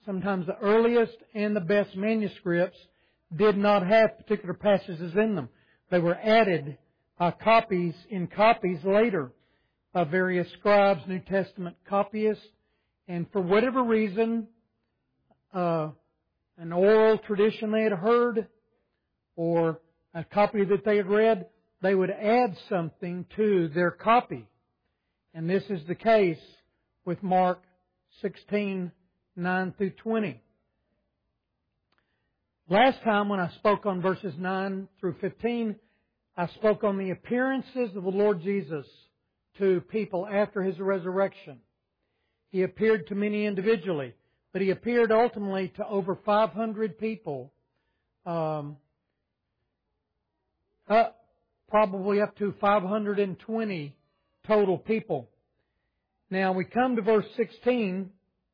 sometimes the earliest and the best manuscripts did not have particular passages in them. They were added copies later by various scribes, New Testament copyists, and for whatever reason, an oral tradition they had heard or a copy that they had read, they would add something to their copy. And this is the case with Mark 16, 9 through 20. Last time when I spoke on verses 9 through 15, I spoke on the appearances of the Lord Jesus to people after His resurrection. He appeared to many individually, but He appeared ultimately to over 500 people, probably up to 520 total people. Now we come to verse 16,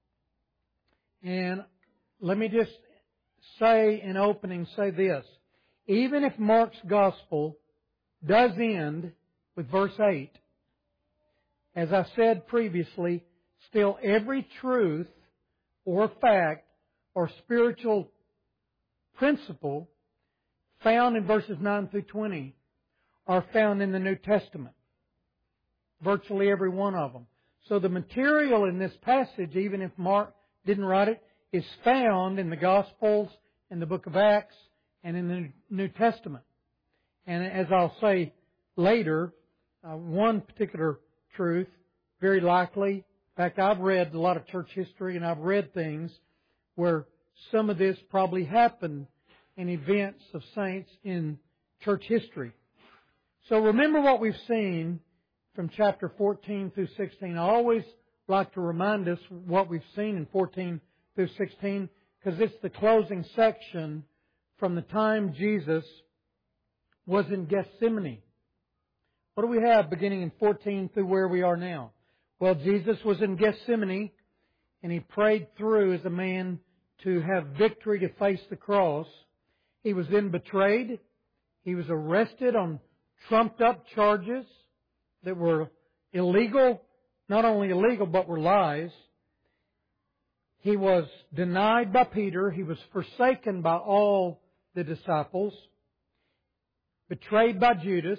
and let me just say in opening, say this. Even if Mark's Gospel does end with verse 8, as I said previously, still every truth or fact or spiritual principle found in verses 9 through 20 are found in the New Testament. Virtually every one of them. So the material in this passage, even if Mark didn't write it, is found in the Gospels, in the book of Acts, and in the New Testament. And as I'll say later, one particular truth, very likely, in fact, I've read a lot of church history and I've read things where some of this probably happened in events of saints in church history. So remember what we've seen from chapter 14 through 16. I always like to remind us what we've seen in 14 through 16 because it's the closing section from the time Jesus was in Gethsemane. What do we have beginning in 14 through where we are now? Well, Jesus was in Gethsemane and He prayed through as a man to have victory to face the cross. He was then betrayed. He was arrested on trumped up charges that were illegal, not only illegal, but were lies. He was denied by Peter. He was forsaken by all the disciples. Betrayed by Judas.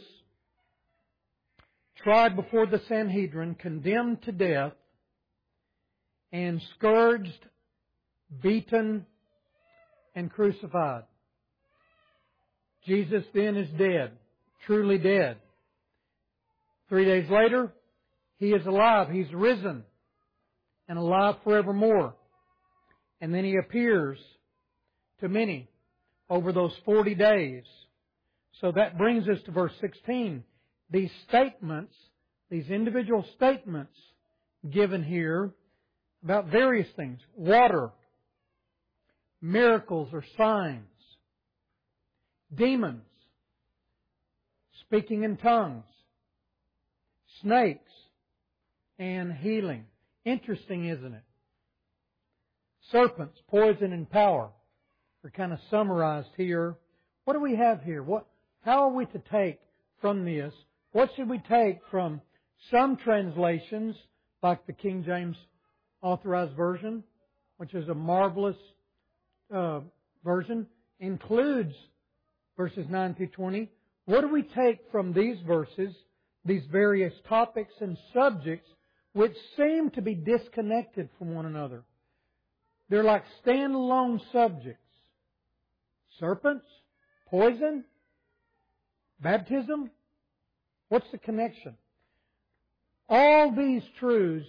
Tried before the Sanhedrin. Condemned to death. And scourged, beaten, and crucified. Jesus then is dead. Truly dead. 3 days later, He is alive. He's risen and alive forevermore. And then He appears to many over those 40 days. So that brings us to verse 16. These statements, these individual statements given here about various things. Water, miracles or signs, demons, speaking in tongues, snakes, and healing. Interesting, isn't it? Serpents, poison, and power are kind of summarized here. What do we have here? How are we to take from this? What should we take from some translations, like the King James Authorized Version, which is a marvelous version, includes verses 9 through 20. What do we take from these verses, these various topics and subjects, which seem to be disconnected from one another? They're like standalone subjects. Serpents, poison, baptism. What's the connection? All these truths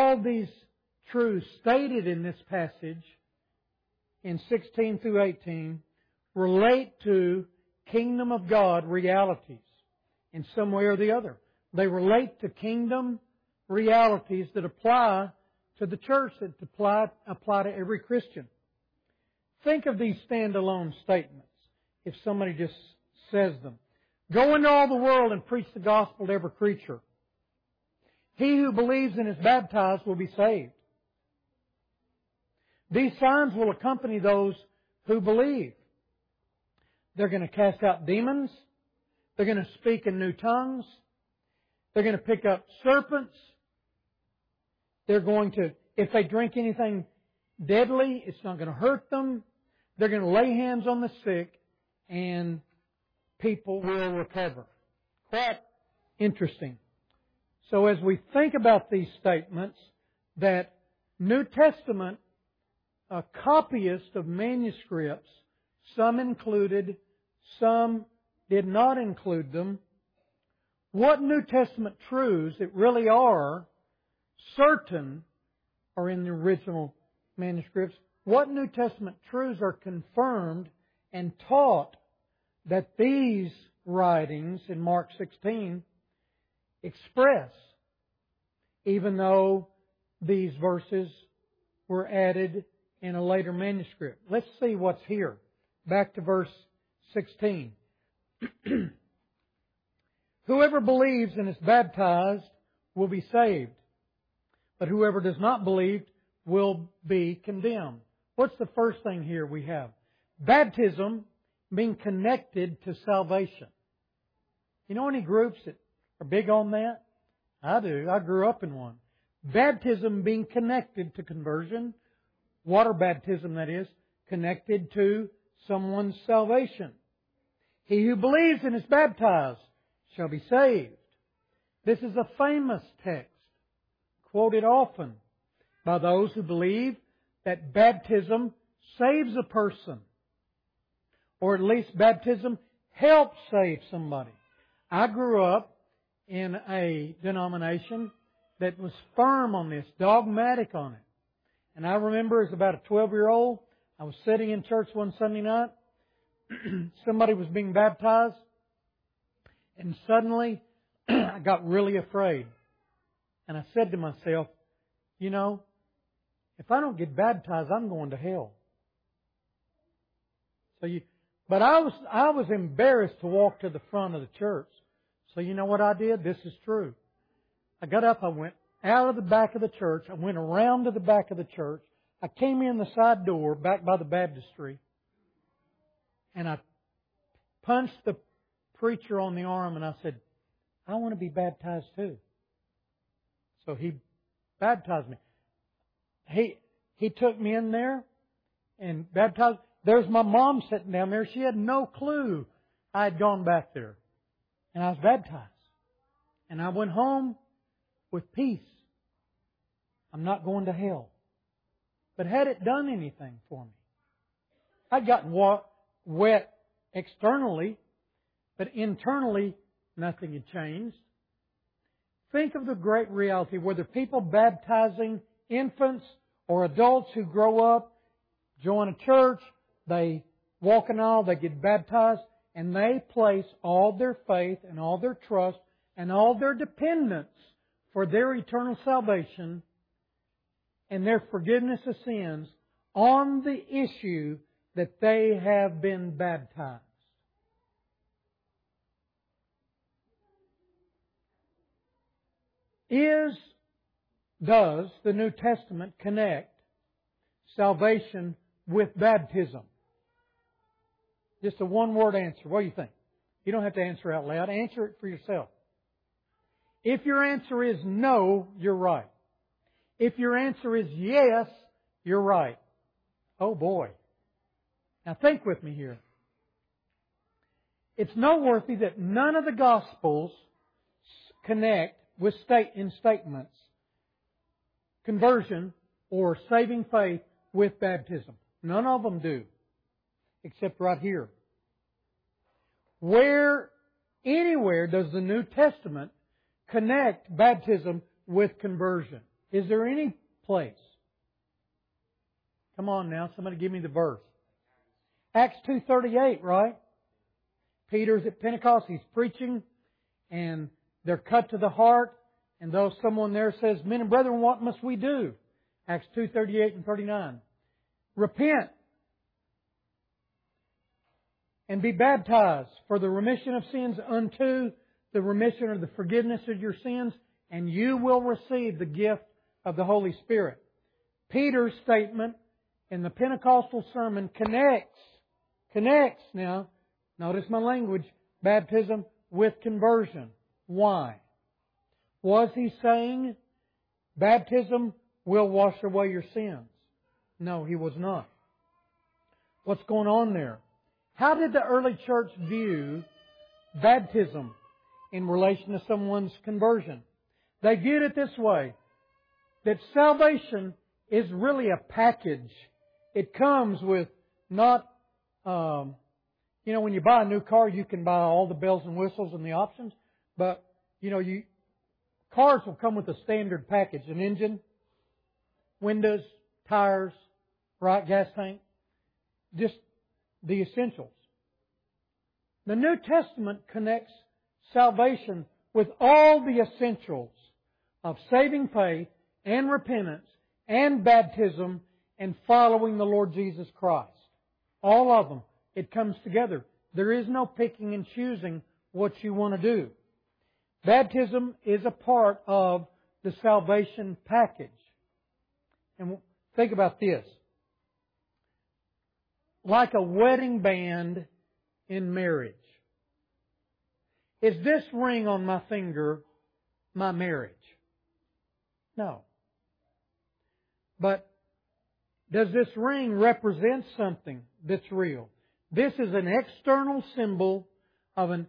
stated in this passage in 16 through 18 relate to kingdom of God realities in some way or the other. They relate to kingdom realities that apply to the church, that apply to every Christian. Think of these standalone statements if somebody just says them. Go into all the world and preach the gospel to every creature. He who believes and is baptized will be saved. These signs will accompany those who believe. They're going to cast out demons. They're going to speak in new tongues. They're going to pick up serpents. They're going to, if they drink anything deadly. It's not going to hurt them. They're going to lay hands on the sick and people will recover. Quite interesting. So as we think about these statements, that New Testament copyists of manuscripts, some included, some did not include them, what New Testament truths that really are certain are in the original manuscripts, what New Testament truths are confirmed and taught that these writings in Mark 16 express, even though these verses were added in a later manuscript. Let's see what's here. Back to verse 16. Whoever believes and is baptized will be saved, but whoever does not believe will be condemned. What's the first thing here we have? Baptism being connected to salvation. You know any groups that are big on that? I do. I grew up in one. Baptism being connected to conversion. Water baptism, that is, connected to someone's salvation. He who believes and is baptized shall be saved. This is a famous text, quoted often by those who believe that baptism saves a person, or at least baptism helps save somebody. I grew up in a denomination that was firm on this, dogmatic on it. And I remember as about a 12-year-old, I was sitting in church one Sunday night. Somebody was being baptized. And suddenly, I got really afraid. And I said to myself, you know, if I don't get baptized, I'm going to hell. But I was embarrassed to walk to the front of the church. So you know what I did? This is true. I got up, I went out of the back of the church, I went around to the back of the church, I came in the side door back by the baptistry, and I punched the preacher on the arm and I said, I want to be baptized too. So he baptized me. He took me in there and baptized. There's my mom sitting down there. She had no clue I had gone back there. And I was baptized. And I went home with peace. I'm not going to hell. But had it done anything for me? I'd gotten wet externally, but internally nothing had changed. Think of the great reality, whether people baptizing infants or adults who grow up, join a church, they walk an aisle, they get baptized, and they place all their faith and all their trust and all their dependence for their eternal salvation and their forgiveness of sins on the issue that they have been baptized. Does the New Testament connect salvation with baptism? Just a one-word answer. What do you think? You don't have to answer out loud. Answer it for yourself. If your answer is no, you're right. If your answer is yes, you're right. Oh boy. Now think with me here. It's noteworthy that none of the Gospels connect with statements conversion or saving faith with baptism. None of them do, except right here. Anywhere does the New Testament connect baptism with conversion? Is there any place? Come on now, somebody give me the verse. Acts 2:38, right? Peter's at Pentecost, he's preaching, and they're cut to the heart. And though someone there says, men and brethren, what must we do? Acts 2:38 and 39. Repent and be baptized for the remission of sins unto the remission or the forgiveness of your sins, and you will receive the gift of the Holy Spirit. Peter's statement in the Pentecostal sermon connects now, notice my language, baptism with conversion. Why? Was he saying baptism will wash away your sins? No, he was not. What's going on there? How did the early church view baptism in relation to someone's conversion? They viewed it this way, that salvation is really a package. It comes with not, when you buy a new car, you can buy all the bells and whistles and the options, but, cars will come with a standard package, an engine, windows, tires, right, gas tank, just the essentials. The New Testament connects salvation with all the essentials of saving faith and repentance and baptism and following the Lord Jesus Christ. All of them. It comes together. There is no picking and choosing what you want to do. Baptism is a part of the salvation package. And think about this. Like a wedding band in marriage. Is this ring on my finger my marriage? No. But does this ring represent something that's real? This is an external symbol of an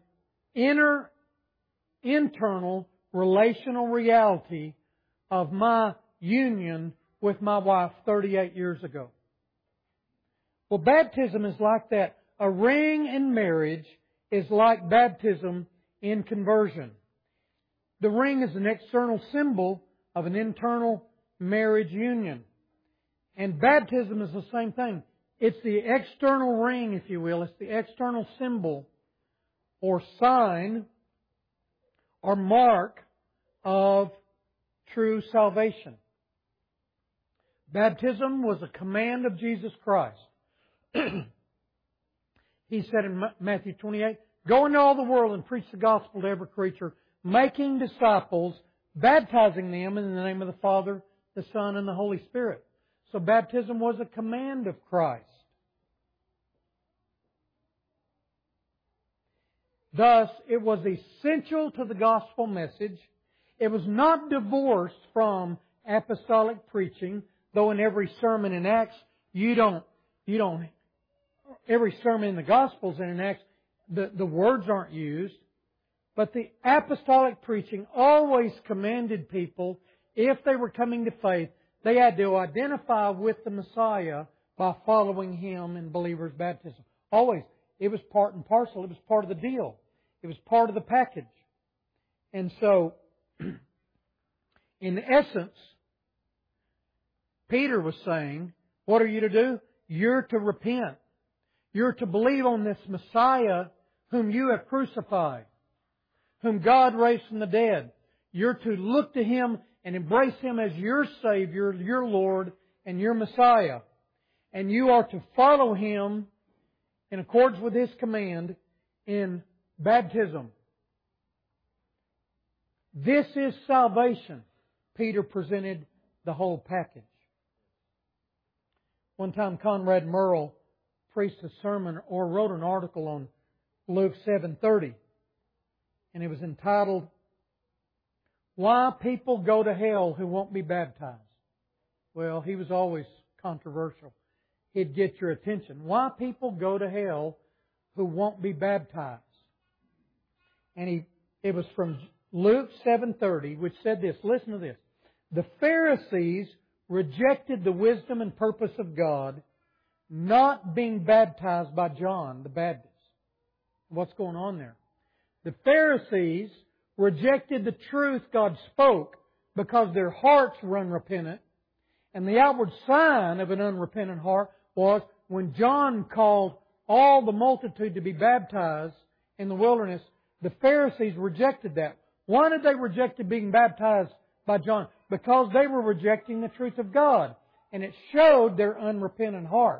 internal relational reality of my union with my wife 38 years ago. Well, baptism is like that. A ring in marriage is like baptism in conversion. The ring is an external symbol of an internal marriage union. And baptism is the same thing. It's the external ring, if you will. It's the external symbol or sign or mark of true salvation. Baptism was a command of Jesus Christ. He said in Matthew 28, "Go into all the world and preach the gospel to every creature, making disciples, baptizing them in the name of the Father, the Son, and the Holy Spirit." So baptism was a command of Christ. Thus, it was essential to the gospel message. It was not divorced from apostolic preaching, though in every sermon in Acts, every sermon in the Gospels and in Acts, the words aren't used. But the apostolic preaching always commanded people, if they were coming to faith, they had to identify with the Messiah by following Him in believers' baptism. Always. It was part and parcel. It was part of the deal. It was part of the package. And so, in essence, Peter was saying, what are you to do? You're to repent. You're to believe on this Messiah whom you have crucified, whom God raised from the dead. You're to look to Him and embrace Him as your Savior, your Lord, and your Messiah. And you are to follow Him in accordance with His command in baptism. This is salvation. Peter presented the whole package. One time Conrad Merle preached a sermon or wrote an article on Luke 7:30. And it was entitled, "Why People Go to Hell Who Won't Be Baptized." Well, he was always controversial. He'd get your attention. Why people go to hell who won't be baptized. And it was from Luke 7:30, which said this. Listen to this. "The Pharisees rejected the wisdom and purpose of God, not being baptized by John the Baptist." What's going on there? The Pharisees rejected the truth God spoke because their hearts were unrepentant. And the outward sign of an unrepentant heart was when John called all the multitude to be baptized in the wilderness, the Pharisees rejected that. Why did they reject being baptized by John? Because they were rejecting the truth of God. And it showed their unrepentant heart.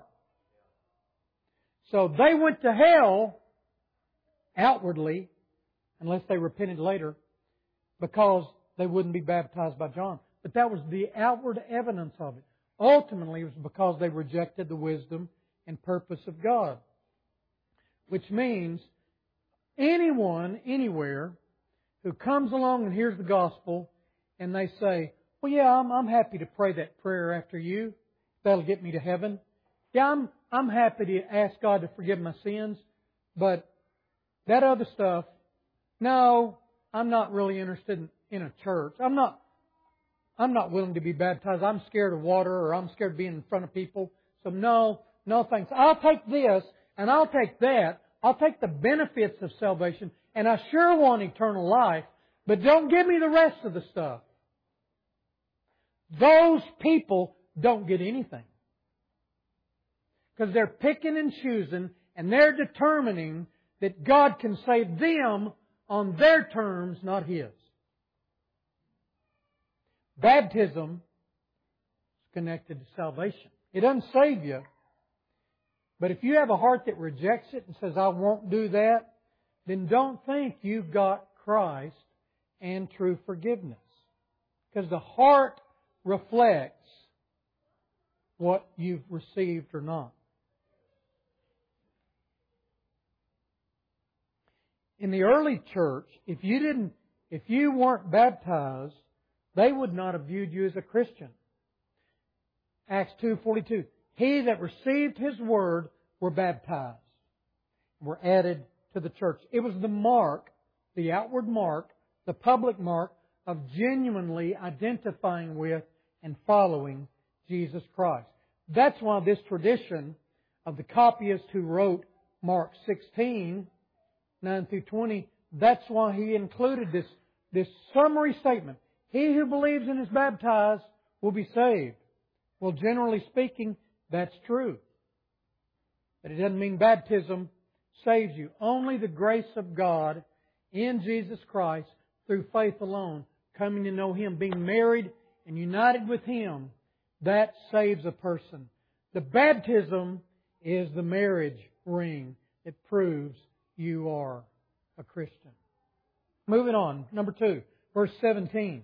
So they went to hell outwardly, unless they repented later, because they wouldn't be baptized by John. But that was the outward evidence of it. Ultimately, it was because they rejected the wisdom and purpose of God. Which means anyone, anywhere, who comes along and hears the gospel and they say, "Well, yeah, I'm happy to pray that prayer after you," that'll get me to heaven. Yeah, I'm happy to ask God to forgive my sins, but that other stuff, no, I'm not really interested in a church. I'm not willing to be baptized. I'm scared of water, or I'm scared of being in front of people. So no thanks. I'll take this and I'll take that. I'll take the benefits of salvation, and I sure want eternal life, but don't give me the rest of the stuff. Those people don't get anything. Because they're picking and choosing, and they're determining that God can save them on their terms, not His. Baptism is connected to salvation. It doesn't save you. But if you have a heart that rejects it and says, I won't do that, then don't think you've got Christ and true forgiveness. Because the heart reflects what you've received or not. In the early church, if you weren't baptized, they would not have viewed you as a Christian. Acts 2:42. He that received His word were baptized, were added to the church. It was the mark, the outward mark, the public mark of genuinely identifying with and following Jesus Christ. That's why this tradition of the copyist who wrote Mark 16, 9 through 20, that's why he included this summary statement. He who believes and is baptized will be saved. Well, generally speaking, that's true. But it doesn't mean baptism saves you. Only the grace of God in Jesus Christ through faith alone, coming to know Him, being married and united with Him, that saves a person. The baptism is the marriage ring that proves you are a Christian. Moving on, number 2, verse 17.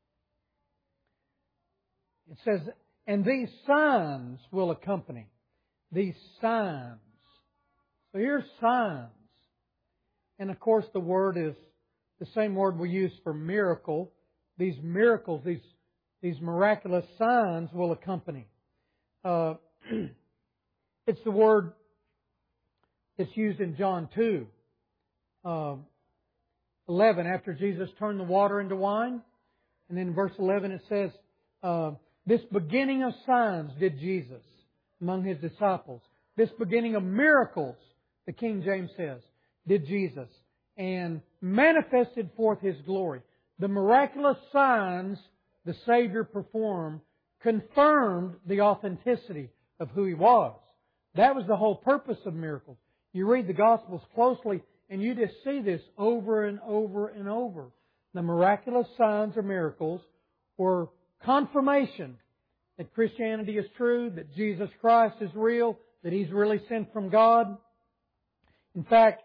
It says, and these signs will accompany. These signs. So here's signs. And of course the word is the same word we use for miracle. These miracles, these miraculous signs will accompany. It's the word that's used in John 2, 11, after Jesus turned the water into wine. And then in verse 11 it says, this beginning of signs did Jesus among His disciples. This beginning of miracles, the King James says, did Jesus, and manifested forth His glory. The miraculous signs the Savior performed confirmed the authenticity of who He was. That was the whole purpose of miracles. You read the Gospels closely and you just see this over and over and over. The miraculous signs or miracles were confirmation that Christianity is true, that Jesus Christ is real, that He's really sent from God. In fact,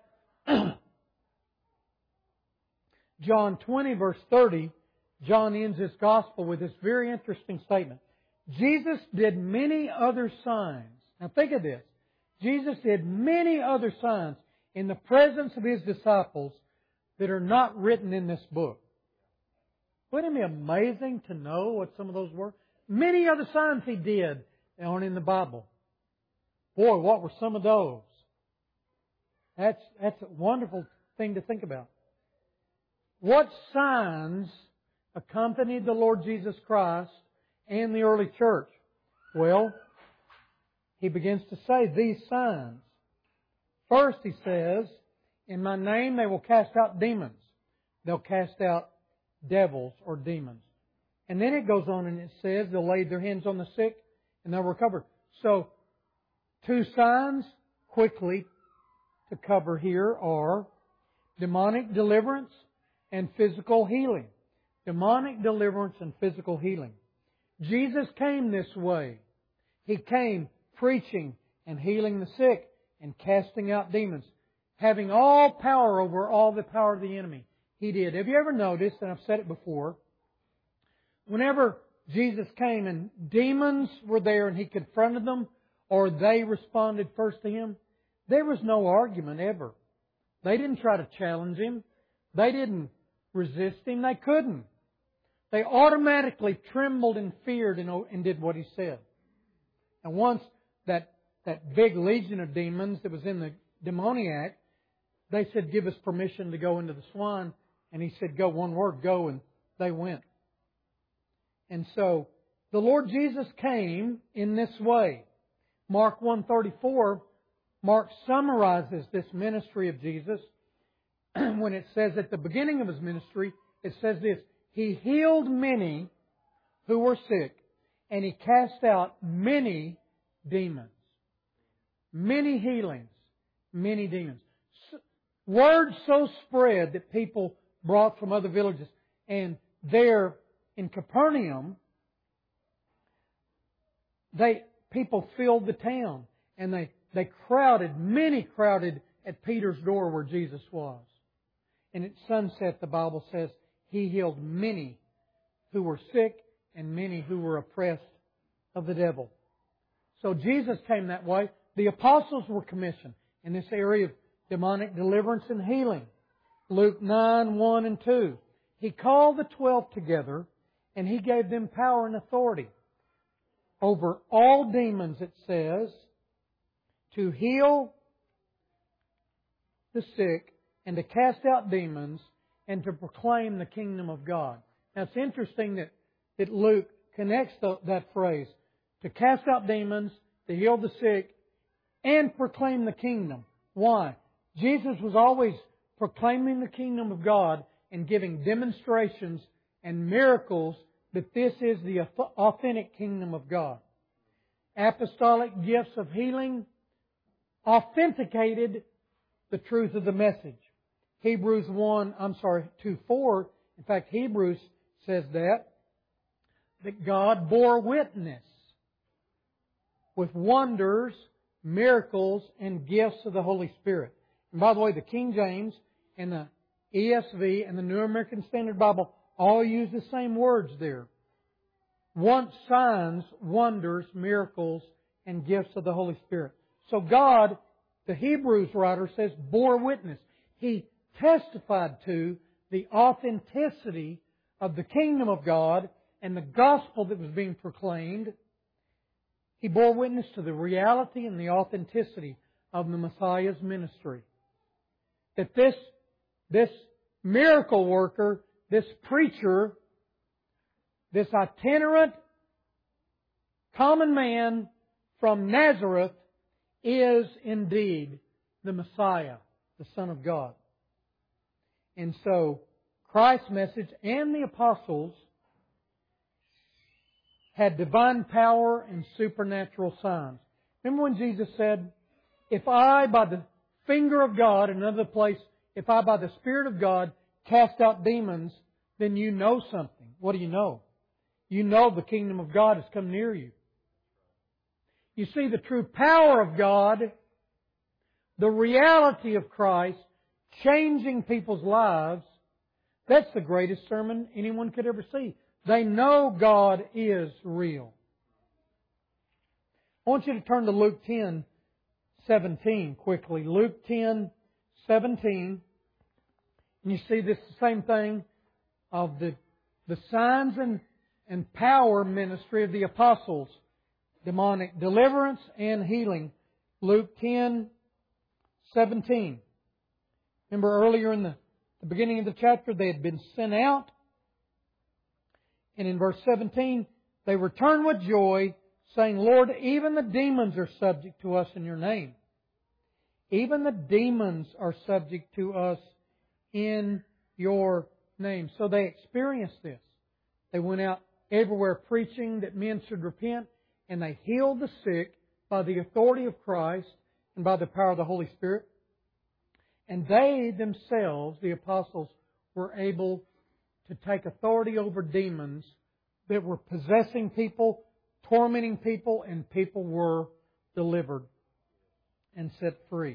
John 20 verse 30, John ends his Gospel with this very interesting statement. Jesus did many other signs. Now think of this. Jesus did many other signs in the presence of His disciples that are not written in this book. Wouldn't it be amazing to know what some of those were? Many other signs He did that aren't in the Bible. Boy, what were some of those? That's a wonderful thing to think about. What signs accompanied the Lord Jesus Christ and the early church? Well, He begins to say these signs. First, He says, in my name they will cast out demons. They'll cast out devils or demons. And then it goes on and it says they'll lay their hands on the sick and they'll recover. So, 2 signs quickly to cover here are demonic deliverance and physical healing. Demonic deliverance and physical healing. Jesus came this way. He came preaching and healing the sick and casting out demons, having all power over all the power of the enemy. He did. Have you ever noticed, and I've said it before, whenever Jesus came and demons were there and He confronted them, or they responded first to Him, there was no argument ever. They didn't try to challenge Him. They didn't resist Him. They couldn't. They automatically trembled and feared and did what He said. And once that big legion of demons that was in the demoniac, they said, give us permission to go into the swine. And He said, go, one word, go, and they went. And so, the Lord Jesus came in this way. Mark 1:34, Mark summarizes this ministry of Jesus when it says at the beginning of His ministry, it says this, He healed many who were sick, and He cast out many demons. Many healings, many demons. Word so spread that people brought from other villages. And there in Capernaum, people filled the town. And many crowded at Peter's door where Jesus was. And at sunset, the Bible says, He healed many who were sick and many who were oppressed of the devil. So Jesus came that way. The apostles were commissioned in this area of demonic deliverance and healing. Luke 9:1 and 2. He called the 12 together and He gave them power and authority over all demons, it says, to heal the sick and to cast out demons and to proclaim the kingdom of God. Now it's interesting that Luke connects that phrase, to cast out demons, to heal the sick, and proclaim the kingdom. Why? Jesus was always proclaiming the kingdom of God and giving demonstrations and miracles that this is the authentic kingdom of God. Apostolic gifts of healing authenticated the truth of the message. Hebrews 2:4, in fact, Hebrews says that God bore witness with wonders, miracles, and gifts of the Holy Spirit. And by the way, the King James and the ESV and the New American Standard Bible all use the same words there. Signs, wonders, miracles, and gifts of the Holy Spirit. So God, the Hebrews writer says, bore witness. He testified to the authenticity of the kingdom of God and the gospel that was being proclaimed. He bore witness to the reality and the authenticity of the Messiah's ministry. That this miracle worker, this preacher, this itinerant common man from Nazareth is indeed the Messiah, the Son of God. And so, Christ's message and the apostles had divine power and supernatural signs. Remember when Jesus said, if I by the finger of God, in another place, if I by the Spirit of God cast out demons, then you know something. What do you know? You know the kingdom of God has come near you. You see the true power of God, the reality of Christ, changing people's lives. That's the greatest sermon anyone could ever see. They know God is real. I want you to turn to Luke 10:17 quickly. Luke 10:17. And you see this same thing of the signs and power ministry of the apostles. Demonic deliverance and healing. Luke 10:17. Remember earlier in the beginning of the chapter, they had been sent out. And in verse 17, they returned with joy, saying, Lord, even the demons are subject to us in Your name. Even the demons are subject to us in Your name. So they experienced this. They went out everywhere preaching that men should repent, and they healed the sick by the authority of Christ and by the power of the Holy Spirit. And they themselves, the apostles, were able to take authority over demons that were possessing people, tormenting people, and people were delivered and set free.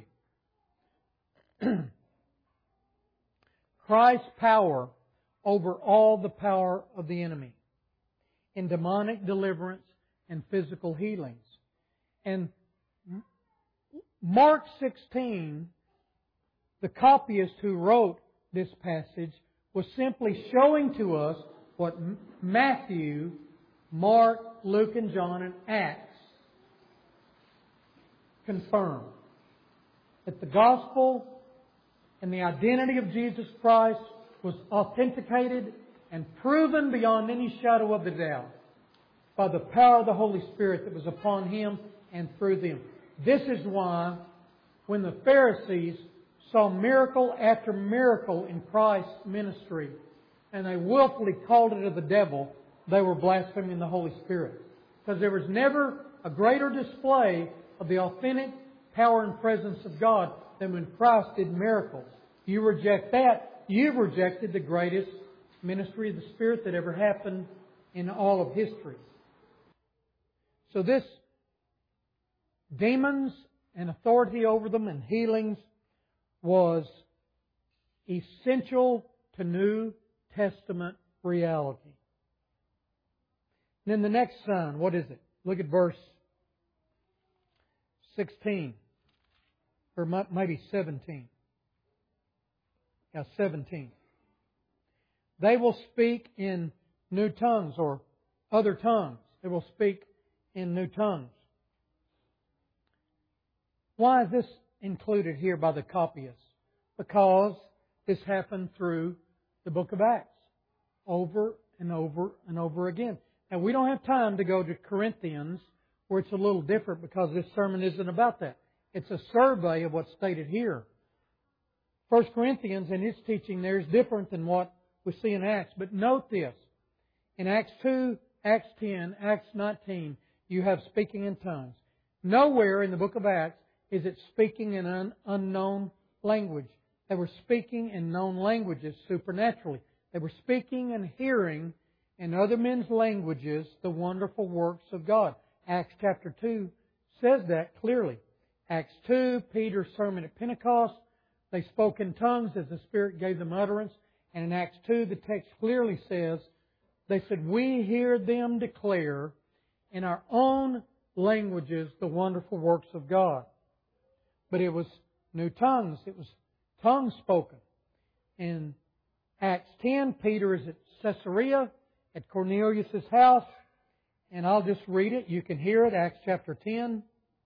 Christ's power over all the power of the enemy in demonic deliverance and physical healings. And Mark 16, the copyist who wrote this passage, was simply showing to us what Matthew, Mark, Luke, and John, and Acts confirmed that the gospel and the identity of Jesus Christ was authenticated and proven beyond any shadow of the doubt by the power of the Holy Spirit that was upon Him and through them. This is why when the Pharisees saw miracle after miracle in Christ's ministry and they willfully called it of the devil, they were blaspheming the Holy Spirit. Because there was never a greater display of the authentic power and presence of God than when Christ did miracles. You reject that, you've rejected the greatest ministry of the Spirit that ever happened in all of history. So this demons and authority over them and healings was essential to New Testament reality. And then the next sign, what is it? Look at verse 16. Or maybe 17. Yeah, 17. They will speak in new tongues or other tongues. They will speak in new tongues. Why is this included here by the copyists? Because this happened through the book of Acts. Over and over and over again. Now we don't have time to go to Corinthians where it's a little different because this sermon isn't about that. It's a survey of what's stated here. 1 Corinthians and its teaching there is different than what we see in Acts. But note this. In Acts 2, Acts 10, Acts 19, you have speaking in tongues. Nowhere in the book of Acts is it speaking in an unknown language. They were speaking in known languages supernaturally. They were speaking and hearing in other men's languages the wonderful works of God. Acts chapter 2 says that clearly. Acts 2, Peter's sermon at Pentecost, they spoke in tongues as the Spirit gave them utterance. And in Acts 2, the text clearly says, they said, we hear them declare in our own languages the wonderful works of God. But it was new tongues. It was tongues spoken. In Acts 10, Peter is at Caesarea, at Cornelius' house. And I'll just read it. You can hear it, Acts chapter 10.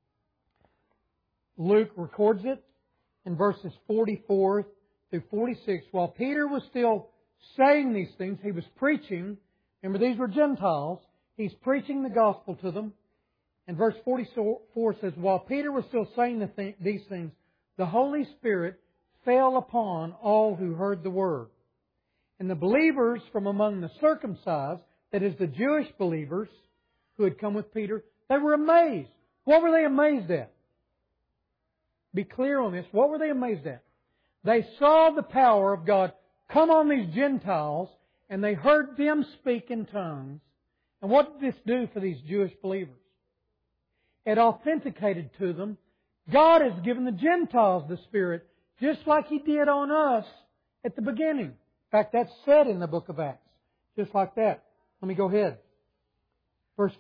Luke records it in verses 44 through 46. While Peter was still saying these things, he was preaching. Remember, these were Gentiles. He's preaching the gospel to them. And verse 44 says, while Peter was still saying these things, the Holy Spirit fell upon all who heard the word. And the believers from among the circumcised, that is the Jewish believers who had come with Peter, they were amazed. What were they amazed at? Be clear on this. What were they amazed at? They saw the power of God come on these Gentiles and they heard them speak in tongues. And what did this do for these Jewish believers? It authenticated to them, God has given the Gentiles the Spirit just like He did on us at the beginning. In fact, that's said in the book of Acts. Just like that. Let me go ahead. Verse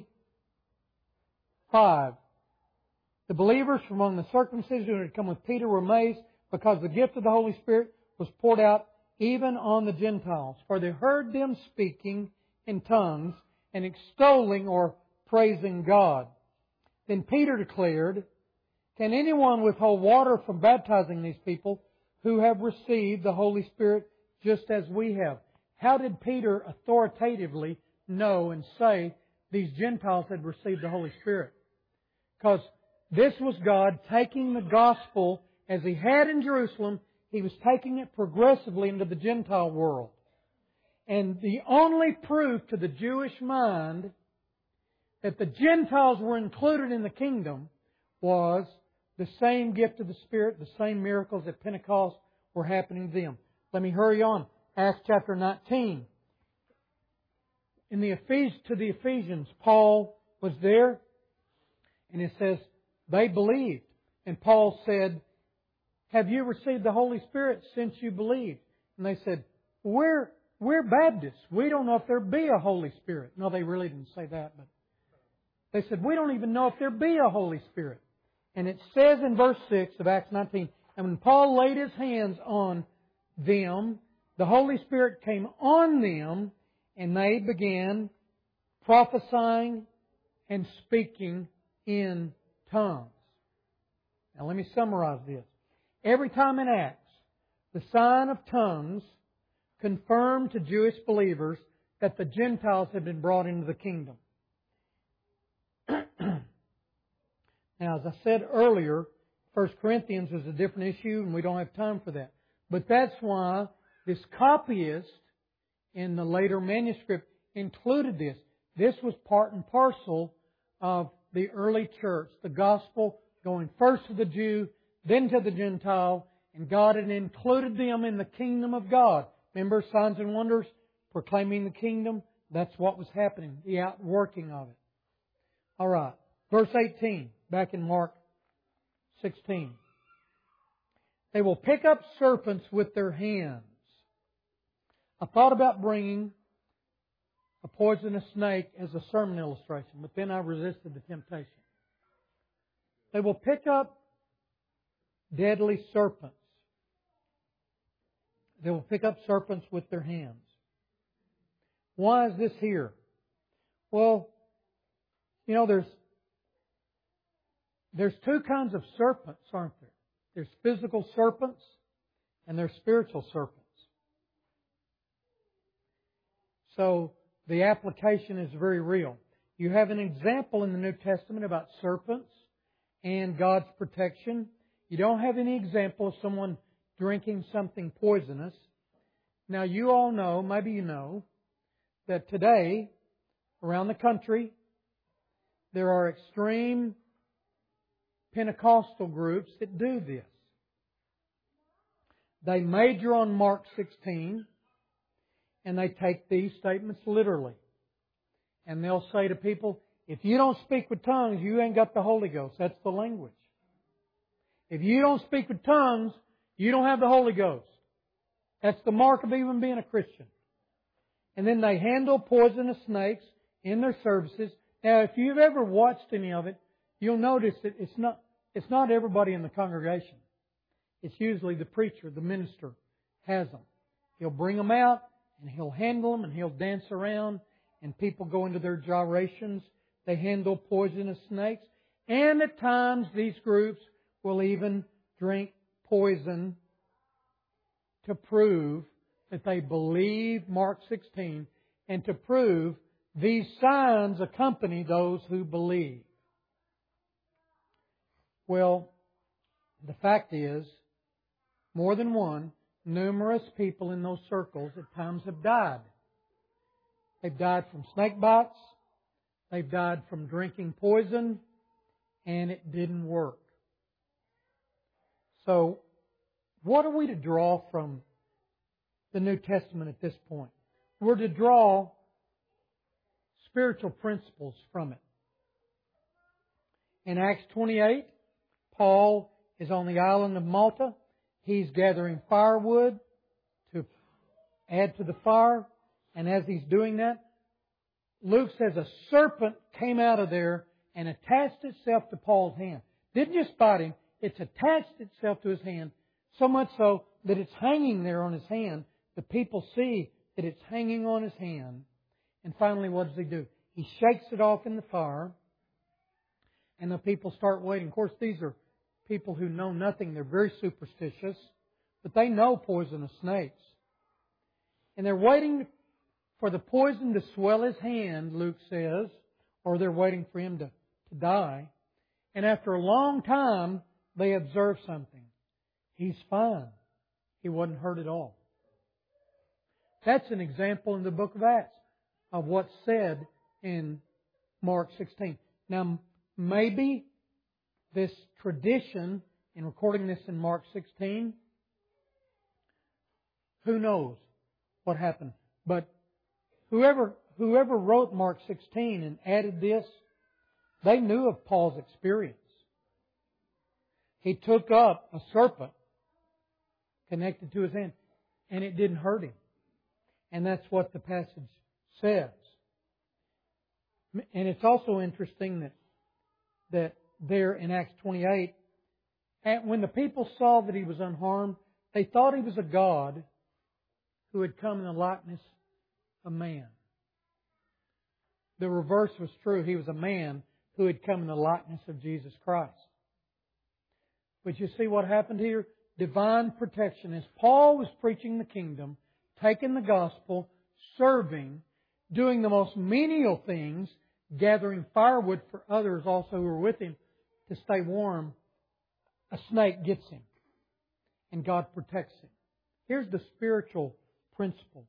45. The believers from among the circumcision who had come with Peter were amazed because the gift of the Holy Spirit was poured out even on the Gentiles. For they heard them speaking in tongues and extolling or praising God. Then Peter declared, can anyone withhold water from baptizing these people who have received the Holy Spirit just as we have? How did Peter authoritatively know and say these Gentiles had received the Holy Spirit? Because this was God taking the gospel as He had in Jerusalem. He was taking it progressively into the Gentile world. And the only proof to the Jewish mind that the Gentiles were included in the kingdom was the same gift of the Spirit, the same miracles at Pentecost were happening to them. Let me hurry on. Acts chapter 19. To the Ephesians, Paul was there, and it says, they believed. And Paul said, have you received the Holy Spirit since you believed? And they said, we're Baptists. We don't know if there be a Holy Spirit. No, they really didn't say that, but they said, we don't even know if there be a Holy Spirit. And it says in verse 6 of Acts 19, and when Paul laid his hands on them, the Holy Spirit came on them, and they began prophesying and speaking in tongues. Now let me summarize this. Every time in Acts, the sign of tongues confirmed to Jewish believers that the Gentiles had been brought into the kingdom. Now, as I said earlier, 1 Corinthians is a different issue and we don't have time for that. But that's why this copyist in the later manuscript included this. This was part and parcel of the early church. The gospel going first to the Jew, then to the Gentile, and God had included them in the kingdom of God. Remember, signs and wonders, proclaiming the kingdom? That's what was happening, the outworking of it. All right, verse 18, back in Mark 16. They will pick up serpents with their hands. I thought about bringing a poisonous snake as a sermon illustration, but then I resisted the temptation. They will pick up deadly serpents. They will pick up serpents with their hands. Why is this here? Well, you know, there's two kinds of serpents, aren't there? There's physical serpents and there's spiritual serpents. So the application is very real. You have an example in the New Testament about serpents and God's protection. You don't have any example of someone drinking something poisonous. Now you all know, maybe you know, that today, around the country, there are extreme Pentecostal groups that do this. They major on Mark 16, and they take these statements literally. And they'll say to people, if you don't speak with tongues, you ain't got the Holy Ghost. That's the language. If you don't speak with tongues, you don't have the Holy Ghost. That's the mark of even being a Christian. And then they handle poisonous snakes in their services. Now, if you've ever watched any of it, you'll notice that it's not everybody in the congregation. It's usually the preacher, the minister, has them. He'll bring them out, and he'll handle them, and he'll dance around, and people go into their gyrations. They handle poisonous snakes. And at times, these groups will even drink poison to prove that they believe Mark 16 and to prove these signs accompany those who believe. Well, the fact is, more than one, numerous people in those circles at times have died. They've died from snake bites. They've died from drinking poison. And it didn't work. So, what are we to draw from the New Testament at this point? We're to draw spiritual principles from it. In Acts 28, Paul is on the island of Malta. He's gathering firewood to add to the fire. And as he's doing that, Luke says a serpent came out of there and attached itself to Paul's hand. Didn't just bite him, it's attached itself to his hand, so much so that it's hanging there on his hand. The people see that it's hanging on his hand. And finally, what does he do? He shakes it off in the fire, and the people start waiting. Of course, these are people who know nothing. They're very superstitious, but they know poisonous snakes. And they're waiting for the poison to swell his hand, Luke says, or they're waiting for him to die. And after a long time, they observe something. He's fine. He wasn't hurt at all. That's an example in the book of Acts of what's said in Mark 16. Now, maybe this tradition in recording this in Mark 16, who knows what happened? But whoever wrote Mark 16 and added this, they knew of Paul's experience. He took up a serpent connected to his hand, and it didn't hurt him. And that's what the passage says. And it's also interesting that there in Acts 28, when the people saw that he was unharmed, they thought he was a god who had come in the likeness of man. The reverse was true. He was a man who had come in the likeness of Jesus Christ. But you see what happened here? Divine protection. As Paul was preaching the kingdom, taking the gospel, serving, doing the most menial things, gathering firewood for others also who were with him to stay warm, a snake gets him. And God protects him. Here's the spiritual principle.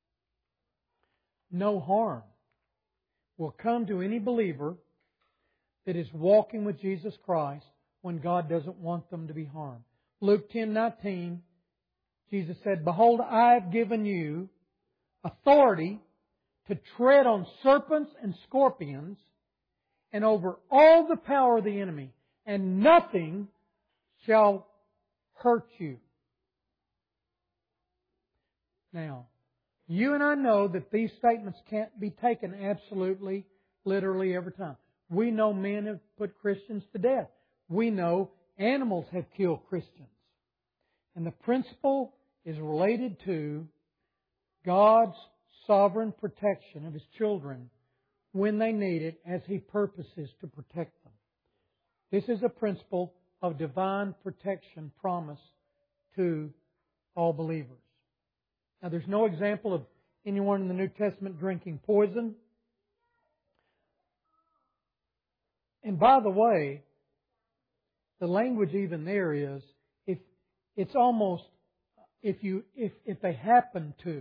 No harm will come to any believer that is walking with Jesus Christ when God doesn't want them to be harmed. Luke 10:19, Jesus said, "Behold, I have given you authority to tread on serpents and scorpions and over all the power of the enemy, and nothing shall hurt you." Now, you and I know that these statements can't be taken absolutely, literally every time. We know men have put Christians to death. We know animals have killed Christians. And the principle is related to God's sovereign protection of His children when they need it as He purposes to protect them. This is a principle of divine protection promised to all believers. Now, there's no example of anyone in the New Testament drinking poison. And by the way, the language even there is, if it's almost, if they happen to,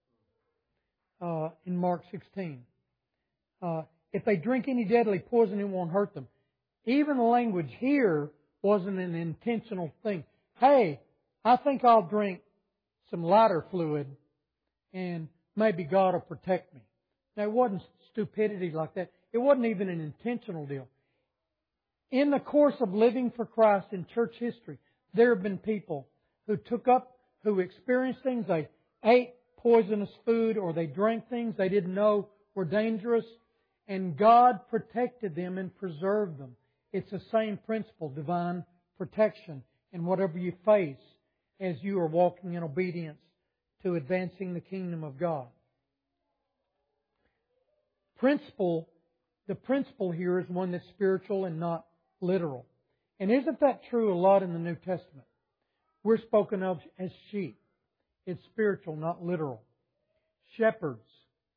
in Mark 16, if they drink any deadly poison, it won't hurt them. Even the language here wasn't an intentional thing. Hey, I think I'll drink some lighter fluid and maybe God will protect me. Now, it wasn't stupidity like that. It wasn't even an intentional deal. In the course of living for Christ in church history, there have been people who experienced things. They ate poisonous food or they drank things they didn't know were dangerous, and God protected them and preserved them. It's the same principle, divine protection, in whatever you face as you are walking in obedience to advancing the kingdom of God. The principle here is one that's spiritual and not literal. And isn't that true a lot in the New Testament? We're spoken of as sheep. It's spiritual, not literal. Shepherds.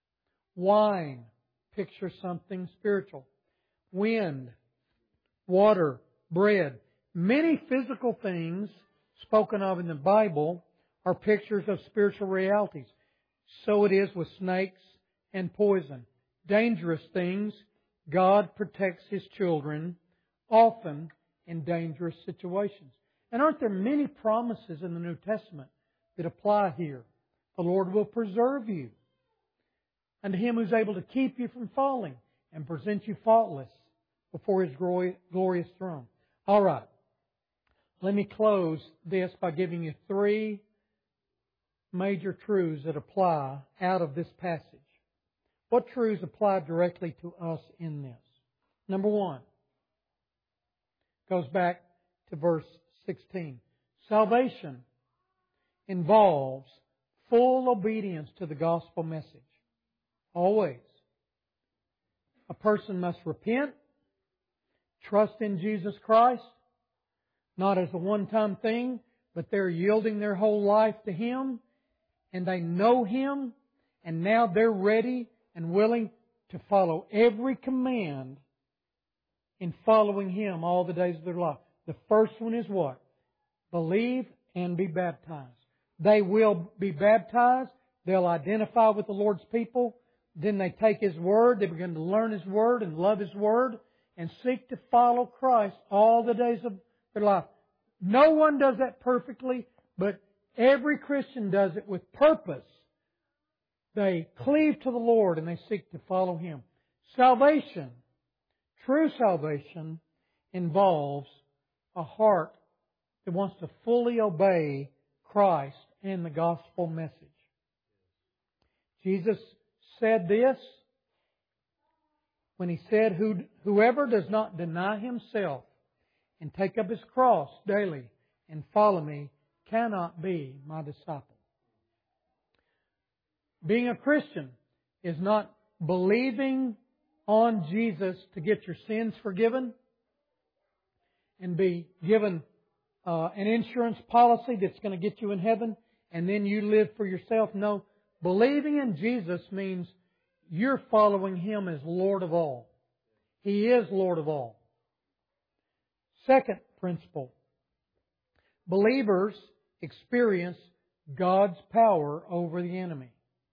Wine. Picture something spiritual. Wind. Water. Bread. Many physical things spoken of in the Bible are pictures of spiritual realities. So it is with snakes and poison. Dangerous things. God protects His children, often in dangerous situations. And aren't there many promises in the New Testament that apply here? The Lord will preserve you. And to Him who's able to keep you from falling and present you faultless before His glorious throne. All right. Let me close this by giving you 3 major truths that apply out of this passage. What truths apply directly to us in this? Number 1 goes back to verse 16. Salvation involves full obedience to the gospel message. Always. A person must repent, trust in Jesus Christ, not as a one-time thing, but they're yielding their whole life to Him, and they know Him, and now they're ready and willing to follow every command in following Him all the days of their life. The first one is what? Believe and be baptized. They will be baptized. They'll identify with the Lord's people. Then they take His Word. They begin to learn His Word and love His Word and seek to follow Christ all the days of their life. No one does that perfectly, but every Christian does it with purpose. They cleave to the Lord and they seek to follow Him. Salvation, true salvation, involves a heart that wants to fully obey Christ and the gospel message. Jesus said this when He said, "Whoever does not deny himself and take up his cross daily and follow me cannot be my disciple." Being a Christian is not believing on Jesus to get your sins forgiven and be given an insurance policy that's going to get you in heaven and then you live for yourself. No. Believing in Jesus means you're following Him as Lord of all. He is Lord of all. Second principle. Believers experience God's power over the enemy.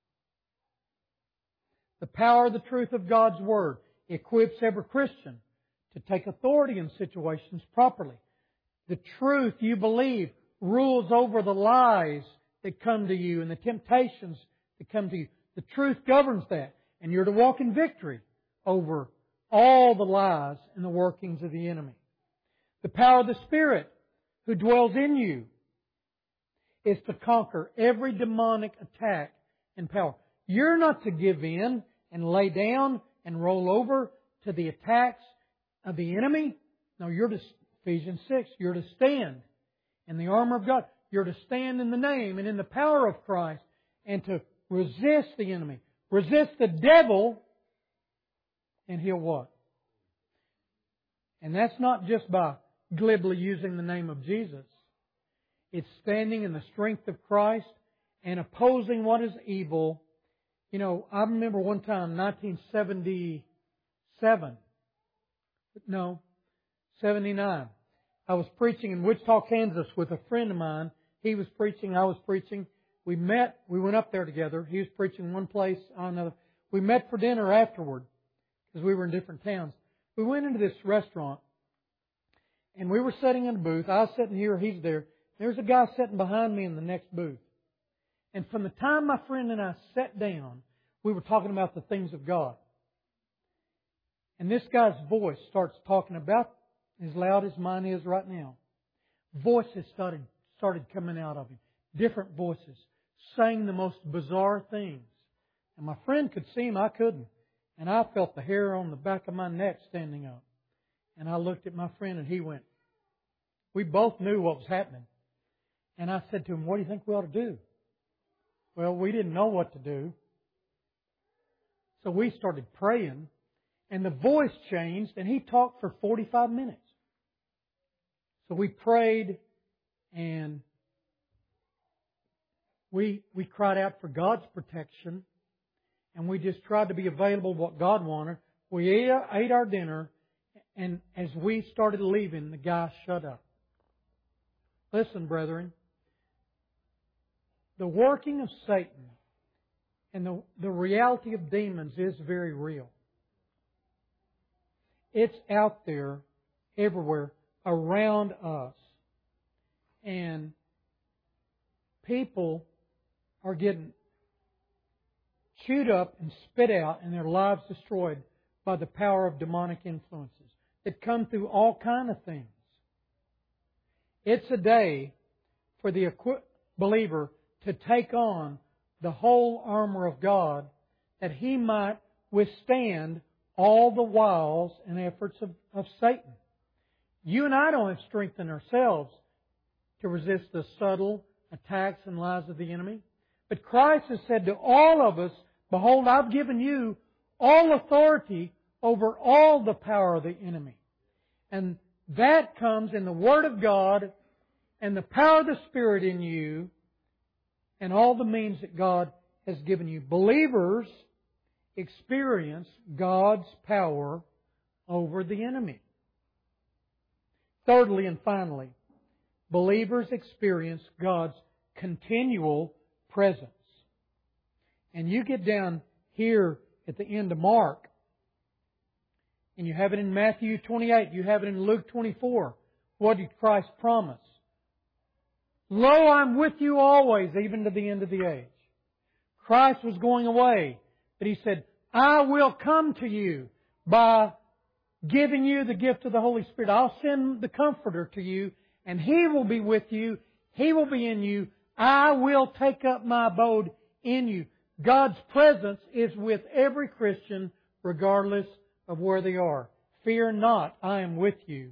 The power of the truth of God's Word equips every Christian to take authority in situations properly. The truth you believe rules over the lies that come to you and the temptations that come to you. The truth governs that. And you're to walk in victory over all the lies and the workings of the enemy. The power of the Spirit who dwells in you is to conquer every demonic attack and power. You're not to give in and lay down and roll over to the attacks of the enemy. No, you're to, Ephesians 6, you're to stand in the armor of God. You're to stand in the name and in the power of Christ and to resist the enemy. Resist the devil and he'll what? And that's not just by glibly using the name of Jesus. It's standing in the strength of Christ and opposing what is evil. You know, I remember one time, 79. I was preaching in Wichita, Kansas with a friend of mine. He was preaching, I was preaching. We met, we went up there together. He was preaching one place, I another. We met for dinner afterward because we were in different towns. We went into this restaurant and we were sitting in a booth. I was sitting here, he's there. There's a guy sitting behind me in the next booth. And from the time my friend and I sat down, we were talking about the things of God. And this guy's voice starts talking about as loud as mine is right now. Voices started coming out of him. Different voices. Saying the most bizarre things. And my friend could see him, I couldn't. And I felt the hair on the back of my neck standing up. And I looked at my friend and he went. We both knew what was happening. And I said to him, what do you think we ought to do? Well, we didn't know what to do. So we started praying. And the voice changed and he talked for 45 minutes. So we prayed and we cried out for God's protection. And we just tried to be available to what God wanted. We ate our dinner. And as we started leaving, the guy shut up. Listen, brethren. The working of Satan and the reality of demons is very real. It's out there everywhere around us. And people are getting chewed up and spit out and their lives destroyed by the power of demonic influences that come through all kinds of things. It's a day for the believer to take on the whole armor of God that he might withstand all the wiles and efforts of Satan. You and I don't have strength in ourselves to resist the subtle attacks and lies of the enemy. But Christ has said to all of us, behold, I've given you all authority over all the power of the enemy. And that comes in the Word of God and the power of the Spirit in you and all the means that God has given you. Believers experience God's power over the enemy. Thirdly and finally, believers experience God's continual presence. And you get down here at the end of Mark, and you have it in Matthew 28, you have it in Luke 24. What did Christ promise? Lo, I'm with you always, even to the end of the age. Christ was going away, but He said, I will come to you by giving you the gift of the Holy Spirit. I'll send the Comforter to you, and He will be with you. He will be in you. I will take up my abode in you. God's presence is with every Christian, regardless of where they are. Fear not, I am with you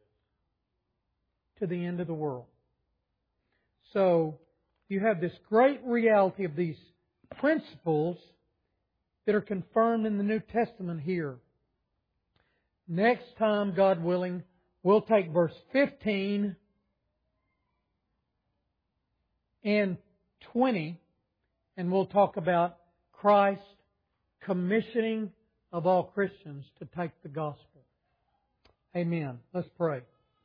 to the end of the world. So, you have this great reality of these principles that are confirmed in the New Testament here. Next time, God willing, we'll take verse 15 and 20, and we'll talk about Christ commissioning of all Christians to take the gospel. Amen. Let's pray.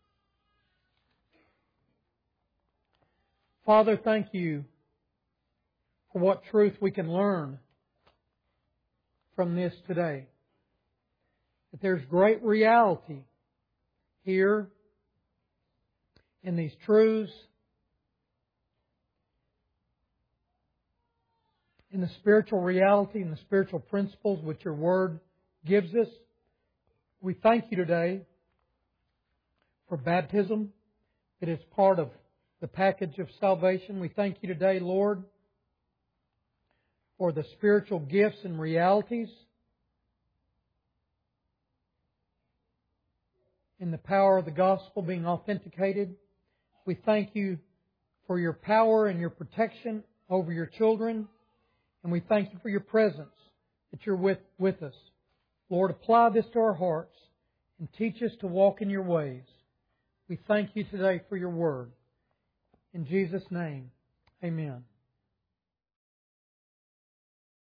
Father, thank You for what truth we can learn from this today. That there's great reality here in these truths, in the spiritual reality and the spiritual principles which Your Word gives us. We thank You today for baptism. It is part of the package of salvation. We thank You today, Lord, for the spiritual gifts and realities in the power of the gospel being authenticated. We thank You for Your power and Your protection over Your children. And we thank You for Your presence, that You're with us. Lord, apply this to our hearts and teach us to walk in Your ways. We thank You today for Your Word. In Jesus' name, amen.